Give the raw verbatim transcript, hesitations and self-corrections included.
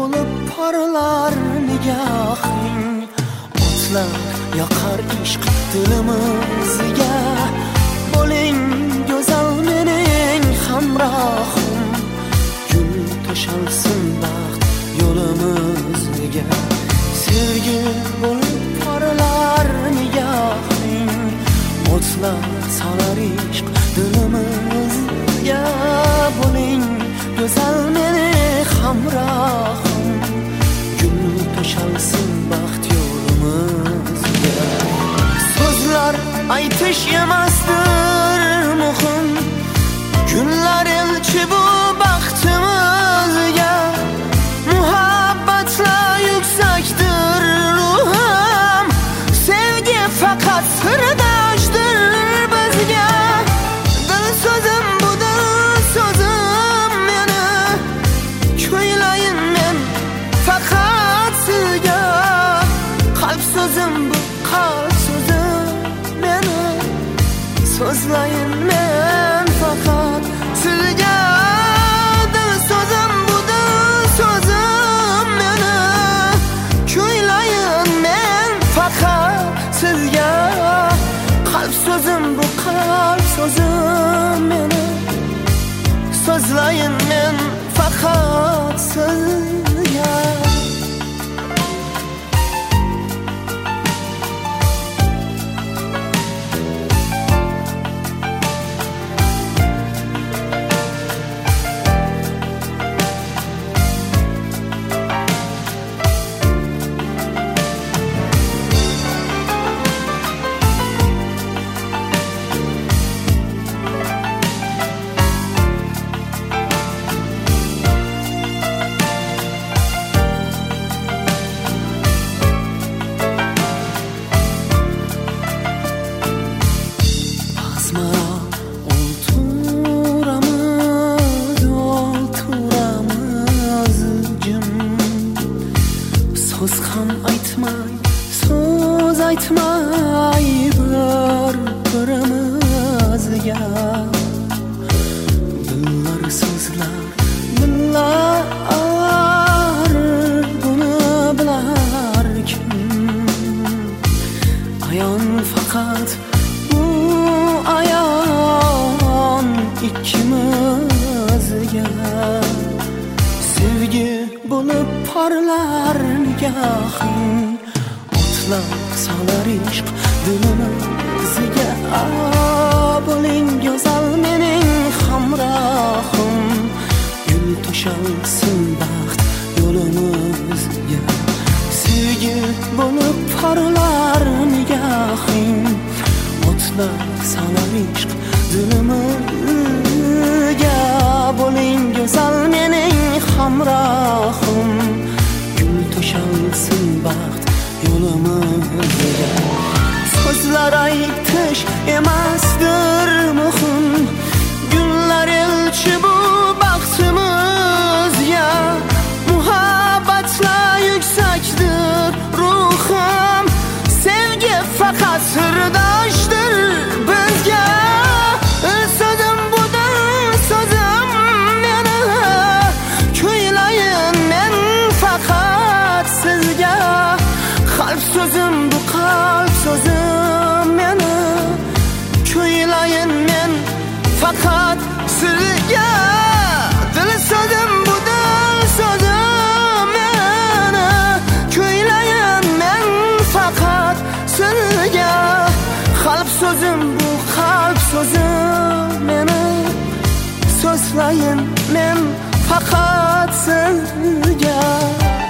bo'lib porlar nigohing, o'tlar yoqar ishq dilimizga. Bo'ling go'zal mening hamrohim, gul to'shalsin baxt yo'limizga. Sevgi bo'lib porlar nigohing, o'tlar solar ishq dilimizga. Bo'ling go'zal mening hamrohim, gul to'shalsin baxt yo'limizga. So'zlar aytish emasdir muhim, gullar elchi bu baxtimizga. Muhabbatlar yuksakdir ruhim, sevgi faqat sirdoshdir bizga. Dil so'zim bu dil so'zim meni, ko'ylayin men faqat sizga. Qalb so'zim bu qalb so'zim meni, so'zlayin men faqat sizga. Dil so'zim bu dil so'zim meni, ko'ylayin men faqat sizga. Qalb so'zim bu qalb so'zim meni, so'zlayin men faqat sizga. So'z ham aytmay, so'z aytmay bir-birimizga. Dillar so'zlar, dillar buni bilar kim? Ayon faqat bu ayon ikkimizga. Sevgi bo'lib porlar nigohing, o'tlar solar ishq dilimizga. Bo'ling go'zal mening hamrohim, gul to'shalsin baxt yo'limizga. Sevgi bo'lib porlar nigohing, o'tlar solar ishq dilimizga. Bo'ling go'zal mening hamrohim, gul to'shalsin baxt yo'limizga. So'zlar aytish emasdir muhim, gullar elchi bu baxtimizga. Muhabbatlar yuksakdir ruhim, sevgi faqat sirdoshdir bizga. So'zim bu dil so'zim meni, ko'ylayin men faqat sizga. Qalb so'zim bu qalb so'zim meni, ko'ylayin men faqat sizga. Dil so'zim bu dil so'zim meni, ko'ylayin men faqat sizga. Qalb so'zim bu qalb so'zim meni, so'zlayin men faqat sizga.